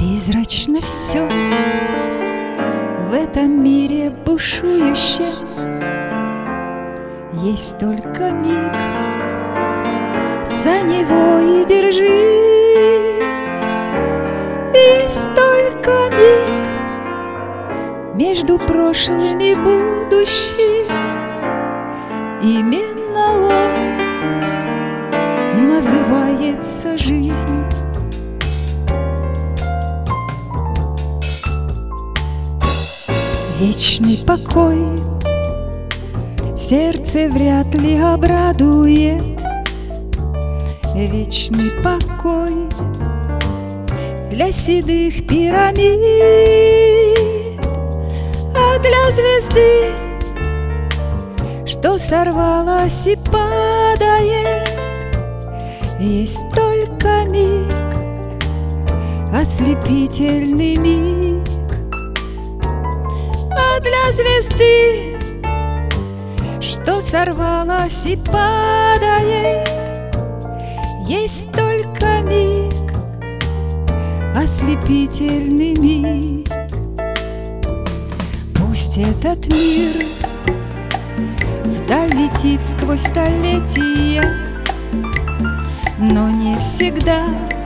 Призрачно все в этом мире бушующем. Есть только миг, за него и держись. Есть только миг между прошлым и будущим. Именно он называется жизнь. Вечный покой сердце вряд ли обрадует. Вечный покой для седых пирамид, а для звезды, что сорвалась и падает, есть только миг, ослепительный миг. А для звезды, что сорвалась и падает, есть только миг, ослепительный миг. Пусть этот мир вдаль летит сквозь столетия, но не всегда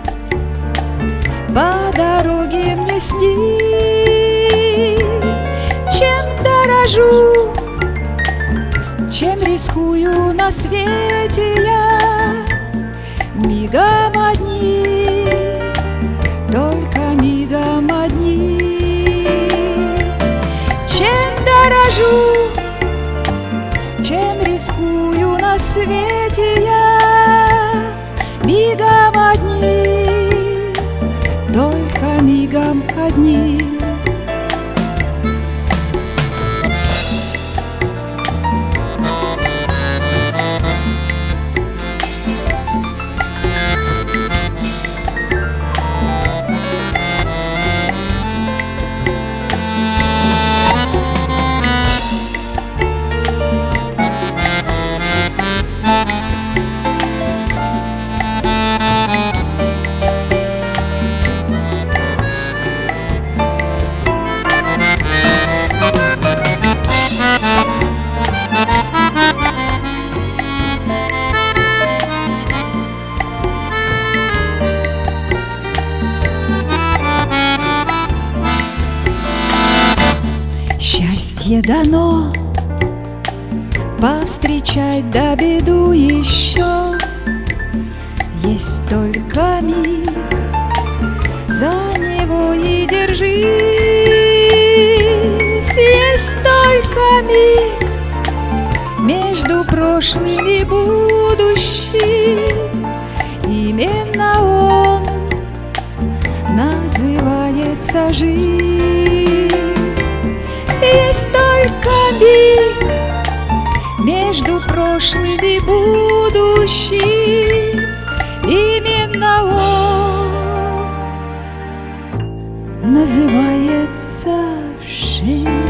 по дороге мне с ним. Чем дорожу, чем рискую на свете я, мигом одни, только мигом одни. Чем дорожу, чем рискую на свете я, мигом одни, только мигом одни. Счастье дано повстречать да беду еще. Есть только миг, за него и держись. Есть только миг между прошлым и будущим. Именно он называется жизнь. Есть только миг между прошлым и будущим. Именно он называется жизнь.